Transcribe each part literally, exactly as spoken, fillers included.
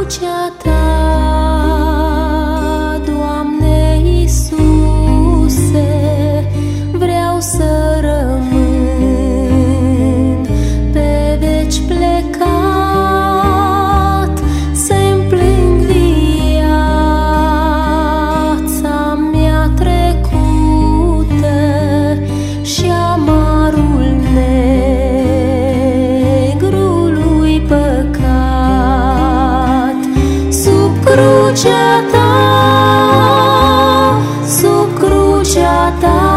crucea ta, Doamne Iisuse, vreau să rămân pe veci plecat, să-mi plâng viața mea trecută și amarul negrului păcat. Sub crucea ta, sub crucea ta,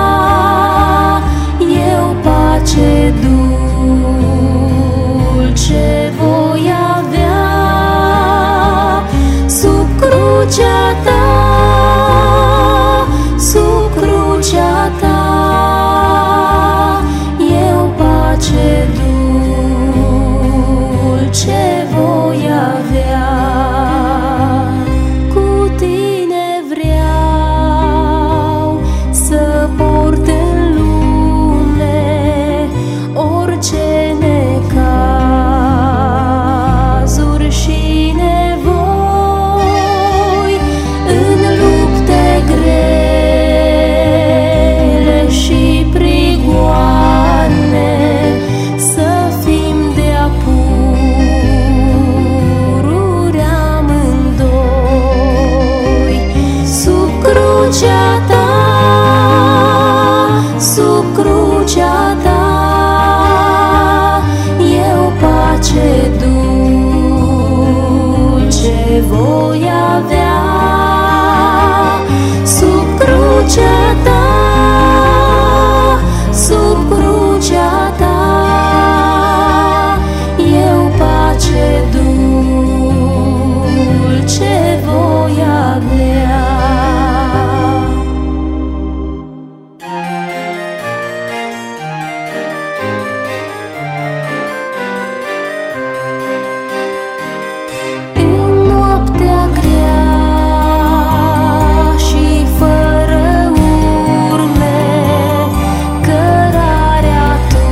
eu pace dulce voi avea. Sub crucea ta, sub crucea ta, eu pace dulce voi avea. Cu tine vreau să port în lume orice necazuri și nevoi, în lupte grele și prigoane, să fim de-a pururi amândoi. Sub crucea ta, sub crucea ta, eu pace dulce voi avea. Sub crucea ta, sub crucea ta, eu pace dulce voi avea. În noaptea grea și fără urme, cărarea tu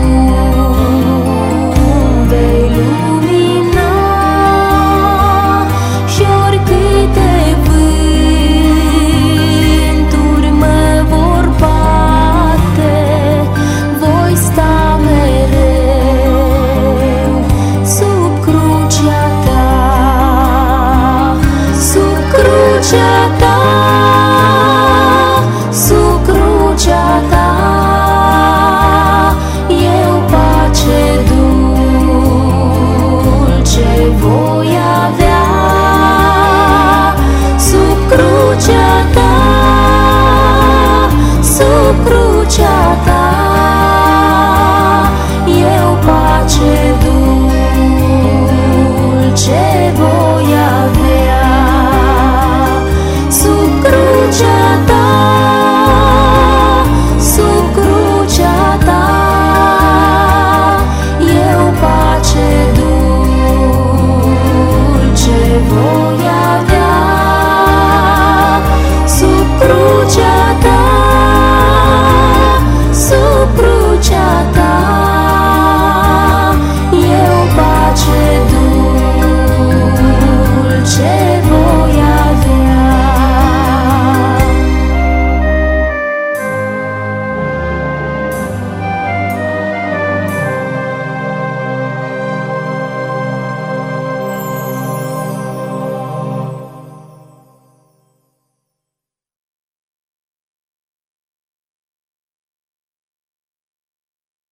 vei lumina, și oricâte vânturi mă vor bate, voi sta mereu sub crucea ta. Sub crucea ta, sub crucea ta, eu pace dulce voi avea. Sub crucea ta, sub crucea ta,